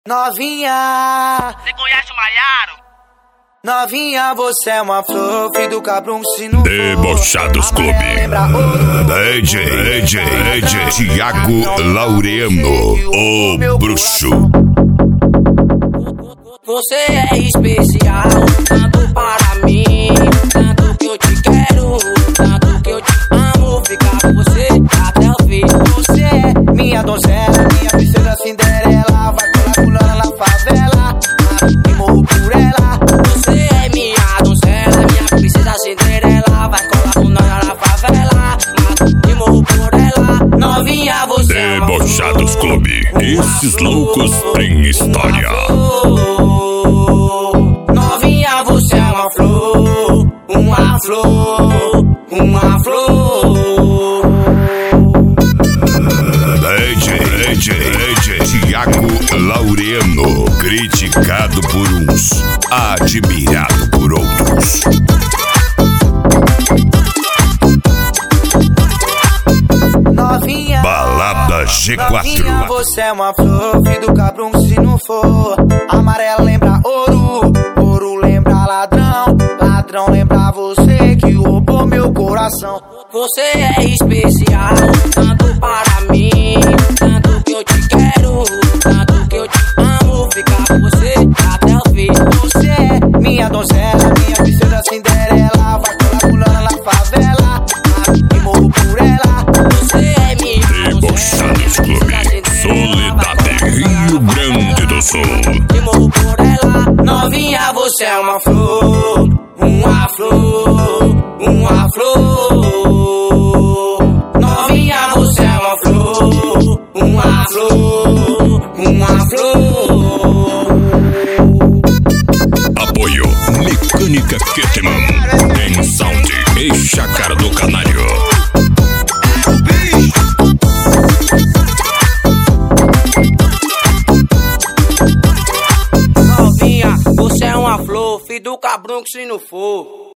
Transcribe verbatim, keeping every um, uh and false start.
Novinha, você conhece o Maiaro? novinha, você é uma flor, filho do cabrão se não for. Debochados Clube. D J, D J, D J Thiago Laureano, o bruxo. Você é especial, tanto para mim, tanto que eu te quero, tanto que eu te amo, ficar com você até o fim. Você é minha donzela, minha princesa Cinderela, vai colar pulando na favela, e morro por ela. Você é minha donzela, minha princesa Cinderela, vai colar pulando na favela, e morro por ela. Novinha, você é uma Debochados Clube, esses loucos têm história. Novinha, você é uma flor, uma flor, uma flor. D J, D J, D J Thiago Laureano, criticado por uns, admirado por outros. Novinha, Balada G quatro. novinha, você é uma flor, filho do cabrão se não for. Amarelo lembra ouro, ouro lembra ladrão, ladrão lembra você que roubou meu coração. Você é especial, tanto para mim, tanto que eu te quero, tanto que eu te amo, ficar com você até o fim. Você é minha donzela, minha princesa Cinderela, vai colar pulando na favela, e morro por ela. Você é minha Debochados Clube, Soledade, Rio Grande do Sul. e morro por ela. Novinha, você é uma flor, uma flor, uma flor. Novinha, você é uma flor, uma flor, uma flor. Apoio Mecânica Ketman, em Sound e Chácara do Canário. Novinha, você é uma flor, filho do cabrão que se não for.